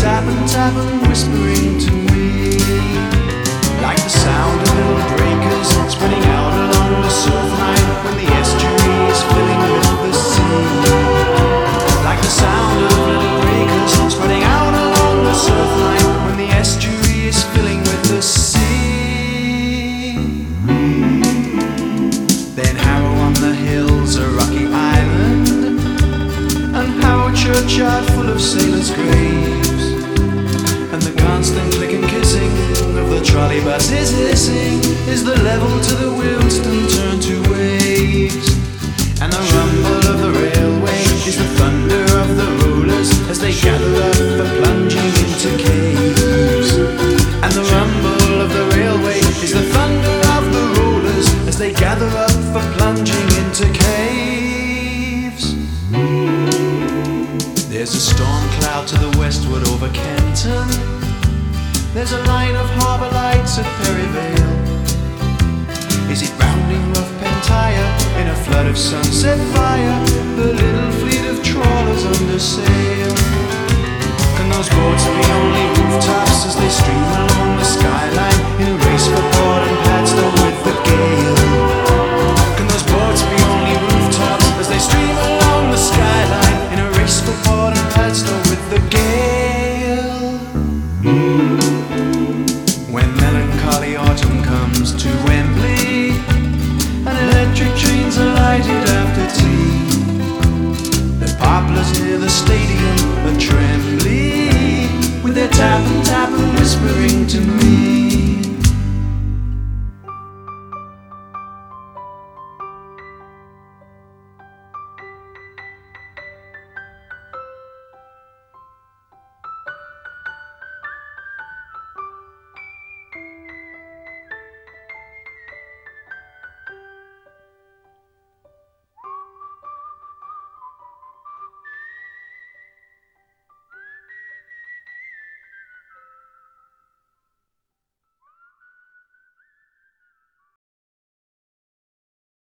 tapping, whispering to me, like the sound of little breakers spreading out along the surf line when the estuary is filling with the sea. Like the sound of little breakers spreading out along the surf line when the estuary is filling with the sea. Then Harrow on the hills, a rocky island, and Harrow churchyard full of sailors' graves, and the constant click and kissing of the trolley buses hissing is the level to the Wilston turn to waves. And the rumble of the railway is the thunder of the rollers as they gather up for plunging into caves. And the rumble of the railway is the thunder of the rollers as they gather up for plunging into caves. There's a storm cloud to the westward over Kenton. There's a line of harbour lights at Perryvale. Is it rounding rough Pentyre in a flood of sunset fire? The little fleet of trawlers under sail.